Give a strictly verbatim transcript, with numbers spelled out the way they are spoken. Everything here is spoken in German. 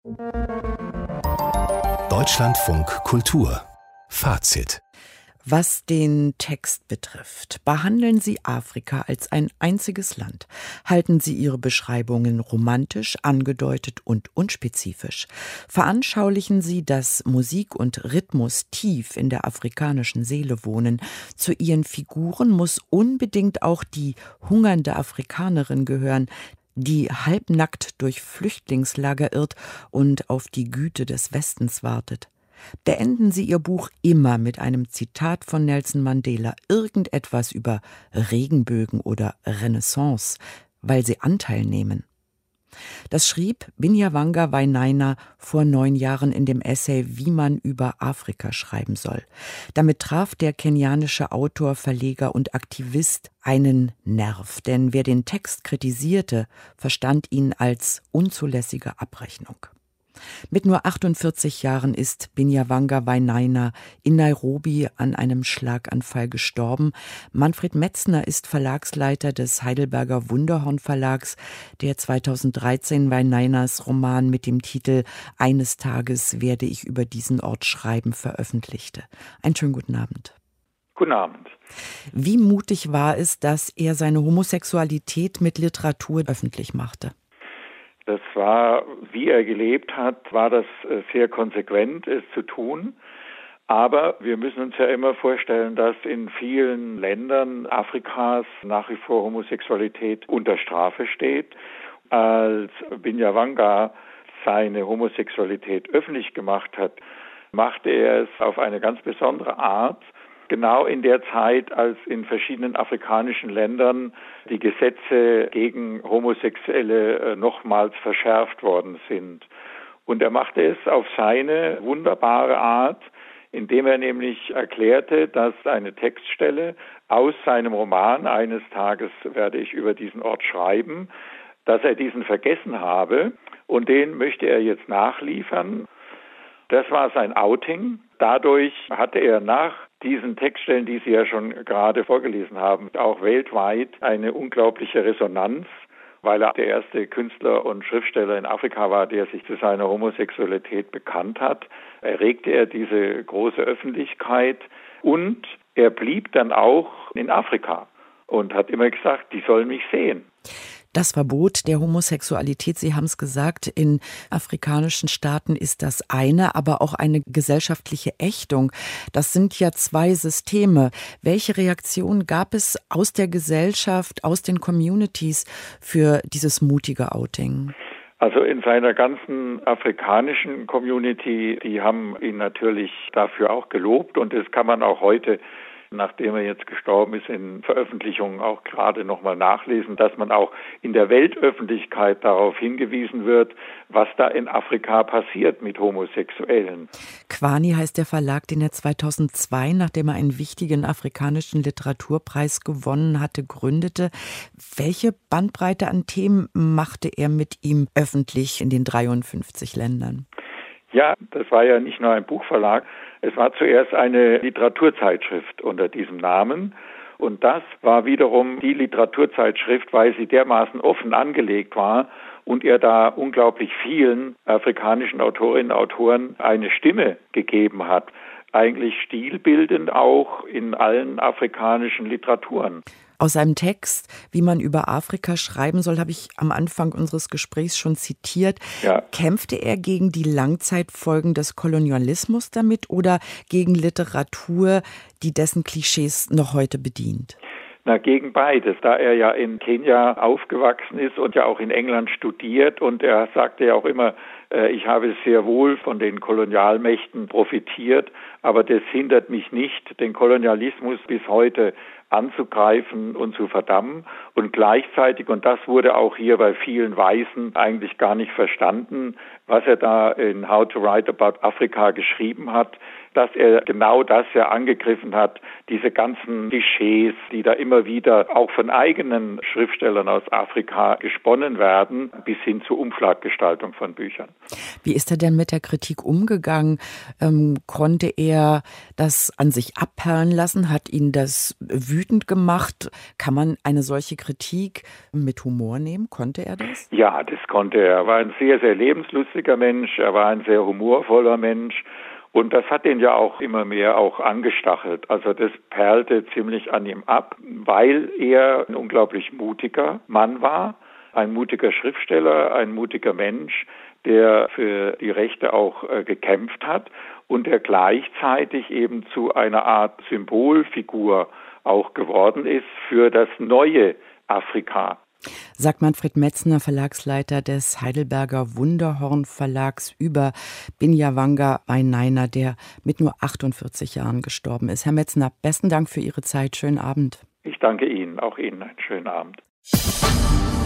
Deutschlandfunk Kultur Fazit. Was den Text betrifft, behandeln Sie Afrika als ein einziges Land. Halten Sie Ihre Beschreibungen romantisch, angedeutet und unspezifisch. Veranschaulichen Sie, dass Musik und Rhythmus tief in der afrikanischen Seele wohnen. Zu Ihren Figuren muss unbedingt auch die hungernde Afrikanerin gehören, die halbnackt durch Flüchtlingslager irrt und auf die Güte des Westens wartet. Beenden Sie Ihr Buch immer mit einem Zitat von Nelson Mandela, irgendetwas über Regenbögen oder Renaissance, weil Sie Anteil nehmen. Das schrieb Binyavanga Wainaina vor neun Jahren in dem Essay Wie man über Afrika schreiben soll. Damit traf der kenianische Autor, Verleger und Aktivist einen Nerv, denn wer den Text kritisierte, verstand ihn als unzulässige Abrechnung. Mit nur achtundvierzig Jahren ist Binyavanga Wainaina in Nairobi an einem Schlaganfall gestorben. Manfred Metzner ist Verlagsleiter des Heidelberger Wunderhorn Verlags, der zweitausenddreizehn Wainainas Roman mit dem Titel Eines Tages werde ich über diesen Ort schreiben veröffentlichte. Einen schönen guten Abend. Guten Abend. Wie mutig war es, dass er seine Homosexualität mit Literatur öffentlich machte? Das war, wie er gelebt hat, war das sehr konsequent, es zu tun. Aber wir müssen uns ja immer vorstellen, dass in vielen Ländern Afrikas nach wie vor Homosexualität unter Strafe steht. Als Binyavanga seine Homosexualität öffentlich gemacht hat, machte er es auf eine ganz besondere Art. Genau in der Zeit, als in verschiedenen afrikanischen Ländern die Gesetze gegen Homosexuelle nochmals verschärft worden sind. Und er machte es auf seine wunderbare Art, indem er nämlich erklärte, dass eine Textstelle aus seinem Roman Eines Tages werde ich über diesen Ort schreiben, dass er diesen vergessen habe und den möchte er jetzt nachliefern. Das war sein Outing. Dadurch hatte er nach diesen Textstellen, die Sie ja schon gerade vorgelesen haben, auch weltweit eine unglaubliche Resonanz, weil er der erste Künstler und Schriftsteller in Afrika war, der sich zu seiner Homosexualität bekannt hat. Erregte er diese große Öffentlichkeit und er blieb dann auch in Afrika und hat immer gesagt, die sollen mich sehen. Das Verbot der Homosexualität, Sie haben es gesagt, in afrikanischen Staaten ist das eine, aber auch eine gesellschaftliche Ächtung. Das sind ja zwei Systeme. Welche Reaktion gab es aus der Gesellschaft, aus den Communities für dieses mutige Outing? Also in seiner ganzen afrikanischen Community, die haben ihn natürlich dafür auch gelobt und das kann man auch heute, nachdem er jetzt gestorben ist, in Veröffentlichungen auch gerade nochmal nachlesen, dass man auch in der Weltöffentlichkeit darauf hingewiesen wird, was da in Afrika passiert mit Homosexuellen. Kwani heißt der Verlag, den er zweitausendzwei, nachdem er einen wichtigen afrikanischen Literaturpreis gewonnen hatte, gründete. Welche Bandbreite an Themen machte er mit ihm öffentlich in den dreiundfünfzig Ländern? Ja, das war ja nicht nur ein Buchverlag. Es war zuerst eine Literaturzeitschrift unter diesem Namen. Und das war wiederum die Literaturzeitschrift, weil sie dermaßen offen angelegt war und er da unglaublich vielen afrikanischen Autorinnen und Autoren eine Stimme gegeben hat. Eigentlich stilbildend auch in allen afrikanischen Literaturen. Aus seinem Text, wie man über Afrika schreiben soll, habe ich am Anfang unseres Gesprächs schon zitiert. Ja. Kämpfte er gegen die Langzeitfolgen des Kolonialismus damit oder gegen Literatur, die dessen Klischees noch heute bedient? Na, gegen beides, da er ja in Kenia aufgewachsen ist und ja auch in England studiert und er sagte ja auch immer, äh, ich habe sehr wohl von den Kolonialmächten profitiert, aber das hindert mich nicht, den Kolonialismus bis heute anzugreifen und zu verdammen und gleichzeitig, und das wurde auch hier bei vielen Weißen eigentlich gar nicht verstanden, was er da in How to Write About Africa geschrieben hat, dass er genau das ja angegriffen hat, diese ganzen Klischees, die da immer wieder auch von eigenen Schriftstellern aus Afrika gesponnen werden, bis hin zur Umschlaggestaltung von Büchern. Wie ist er denn mit der Kritik umgegangen? Ähm, konnte er das an sich abperlen lassen? Hat ihn das wütend wütend gemacht. Kann man eine solche Kritik mit Humor nehmen? Konnte er das? Ja, das konnte er. Er war ein sehr, sehr lebenslustiger Mensch. Er war ein sehr humorvoller Mensch. Und das hat ihn ja auch immer mehr auch angestachelt. Also das perlte ziemlich an ihm ab, weil er ein unglaublich mutiger Mann war. Ein mutiger Schriftsteller, ein mutiger Mensch, der für die Rechte auch äh, gekämpft hat und der gleichzeitig eben zu einer Art Symbolfigur auch geworden ist für das neue Afrika. Sagt Manfred Metzner, Verlagsleiter des Heidelberger Wunderhorn Verlags, über Binyavanga Wainaina, der mit nur achtundvierzig Jahren gestorben ist. Herr Metzner, besten Dank für Ihre Zeit. Schönen Abend. Ich danke Ihnen, auch Ihnen einen schönen Abend.